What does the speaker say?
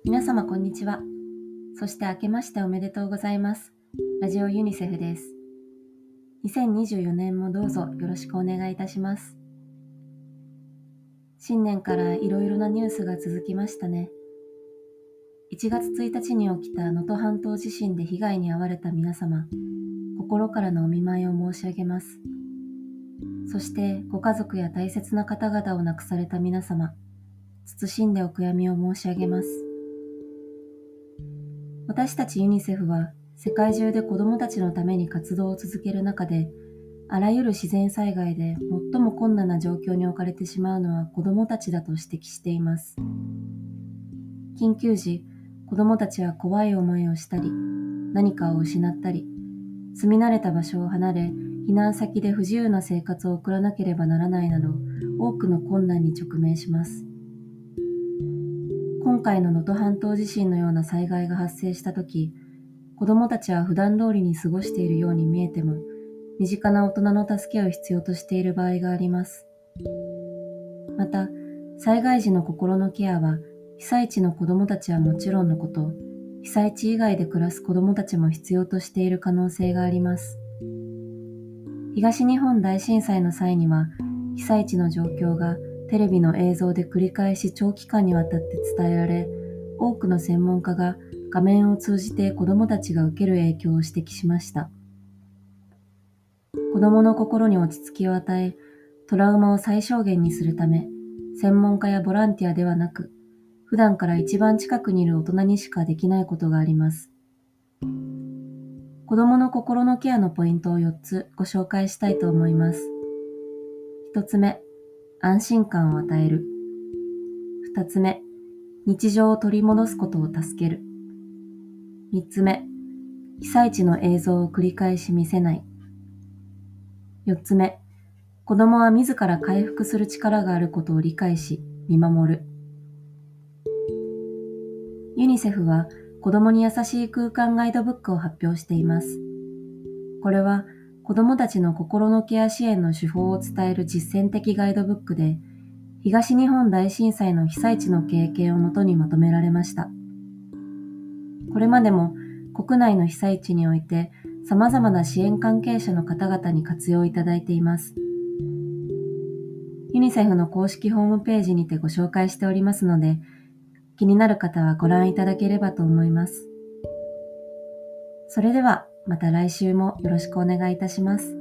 皆様こんにちは。そして明けましておめでとうございます。ラジオユニセフです。2024年もどうぞよろしくお願いいたします。新年からいろいろなニュースが続きましたね。1月1日に起きた能登半島地震で被害に遭われた皆様、心からのお見舞いを申し上げます。そしてご家族や大切な方々を亡くされた皆様、謹んでお悔やみを申し上げます。私たちユニセフは世界中で子どもたちのために活動を続ける中で、あらゆる自然災害で最も困難な状況に置かれてしまうのは子どもたちだと指摘しています。緊急時、子どもたちは怖い思いをしたり、何かを失ったり、住み慣れた場所を離れ、避難先で不自由な生活を送らなければならないなど、多くの困難に直面します。今回の能登半島地震のような災害が発生したとき、子どもたちは普段通りに過ごしているように見えても、身近な大人の助けを必要としている場合があります。また、災害時の心のケアは、被災地の子どもたちはもちろんのこと、被災地以外で暮らす子どもたちも必要としている可能性があります。東日本大震災の際には、被災地の状況がテレビの映像で繰り返し長期間にわたって伝えられ、多くの専門家が画面を通じて子どもたちが受ける影響を指摘しました。子どもの心に落ち着きを与え、トラウマを最小限にするため、専門家やボランティアではなく、普段から一番近くにいる大人にしかできないことがあります。子どもの心のケアのポイントを4つご紹介したいと思います。1つ目、安心感を与える。2つ目、日常を取り戻すことを助ける。3つ目、被災地の映像を繰り返し見せない。4つ目、子供は自ら回復する力があることを理解し、見守る。ユニセフは子供に優しい空間ガイドブックを発表しています。これは子供たちの心のケア支援の手法を伝える実践的ガイドブックで、東日本大震災の被災地の経験をもとにまとめられました。これまでも国内の被災地において様々な支援関係者の方々に活用いただいています。ユニセフの公式ホームページにてご紹介しておりますので、気になる方はご覧いただければと思います。それではまた来週もよろしくお願いいたします。